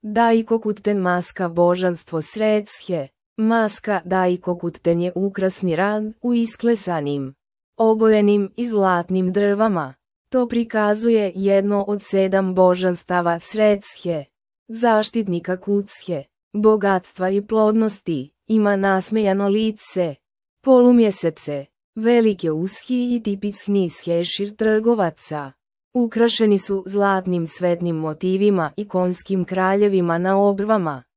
Daikokuten maska božanstvo Sredshe. Maska Daikokuten je ukrasni rad u isklesanim, obojenim i zlatnim drvama. To prikazuje jedno od 7 božanstava Sredshe, zaštitnika Kutshe, bogatstva i plodnosti. Ima nasmejano lice, polumjesece, velike uski i tipični shešir trgovaca. Ukrašeni su zlatnim svetnim motivima i konjskim kraljevima na obrvama.